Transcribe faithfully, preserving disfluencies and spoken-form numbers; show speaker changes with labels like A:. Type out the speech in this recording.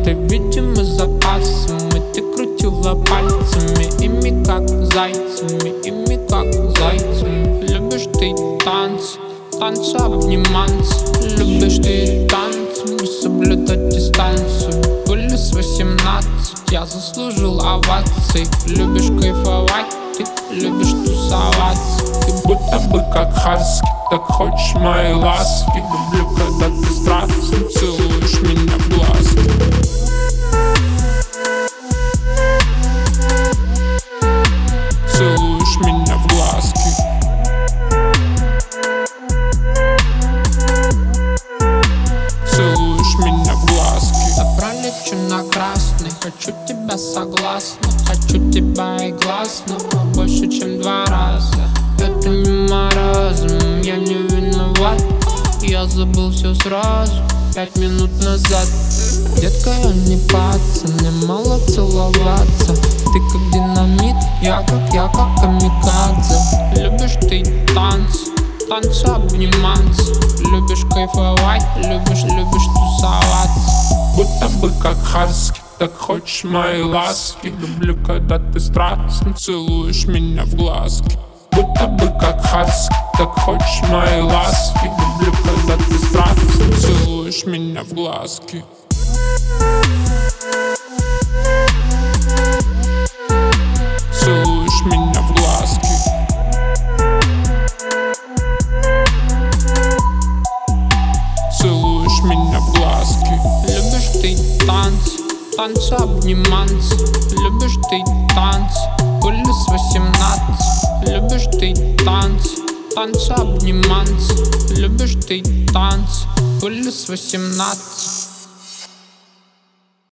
A: ты, видимо, запасами. Ты крутила пальцами, ими как зайцами, ими как зайцами. Любишь ты танцы, танцы обниматься. Любишь ты танцы, не соблюдать дистанцию. Были с восемнадцать, я заслужил овации. Любишь кайфовать, ты любишь тусоваться. Ты будто бы как хаски, так хочешь мои ласки. Люблю, когда ты страстно целуешь меня в глазки. Целуешь меня в глазки. Целуешь меня в глазки. Я пролечу на красный, хочу тебя согласно. Хочу тебя и гласно, больше чем два раза. Это не маразм, я не виноват. Я забыл все сразу, пять минут назад. Детка, я не пацан, мне мало целоваться. Ты как динамит, я как, я как камикадзе. Любишь ты танцы, танцы обниматься. Любишь кайфовать, любишь, любишь тусоваться. Будто бы как хаски, так хочешь мои ласки. Люблю, когда ты страстно целуешь меня в глазки. Будто бы как хаски, так хочешь мои ласки. Люблю, когда ты страстно целуешь меня в глазки. Целуешь меня в глазки. Целуешь меня в глазки. Любишь ты танцы, танцы обниматься. Любишь ты танцы, были с восемнадцать. Любишь ты танцы, танцы обниматься. Любишь ты танцы, были с восемнадцать.